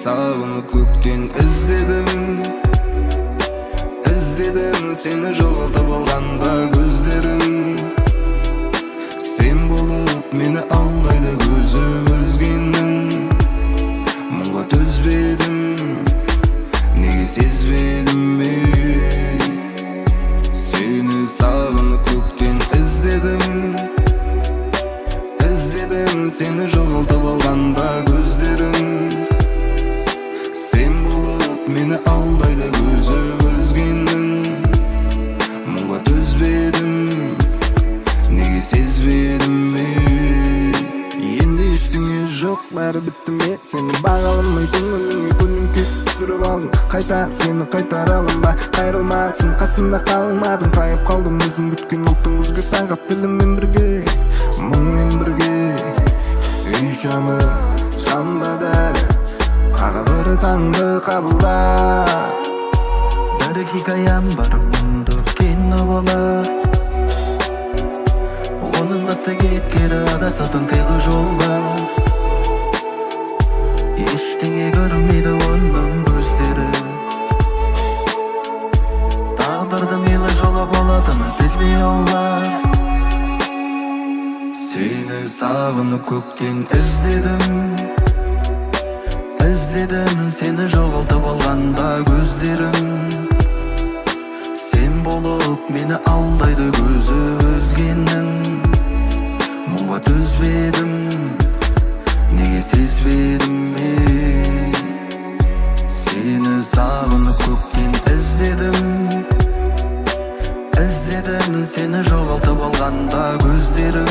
sağınıp көктен izledim. Seni жоғалтып алғанда көздерім. Sen болып meni алдайды көзі өзгенің. Мұңға төзбедім, неге сезбедім мен. Seni sağınıp көктен izledim. Seni жоғалтып алғанда көздерім. Sen болып meni алдайды көзі өзгенің. Мұңға төзбедім, неге сезбедім мен. Енді ештеңе жоқ, бәрі бітті ме? Сені бағаламай көңіліңе көлеңке түсіріп алдым. Қайта сені қайтара алам ба? Қайрылмасын, қасында қалмадың. Тайып қалдым өзің күткен ұлттың өзге сағат тіліммен бірге, мұңмен бірге. Үй шамы шамда дәл, қаға бір таңды қабылда. Бір хикаям бар мұнды кино болар. Оның баста кейіпкері адасатын қилы жол бар. Ештеңе көрмейді оның көздері. Тағдырдың илы жолы болатынын сезбей олар. Seni sağınıp көктен izledim. Seni жоғалтып алғанда көздерім. Sen болып meni алдайды көзі өзгенің. Мұңға төзбедім, неге сезбедім мен. Seni sağınıp көктен izledim. Seni жоғалтып алғанда көздерім.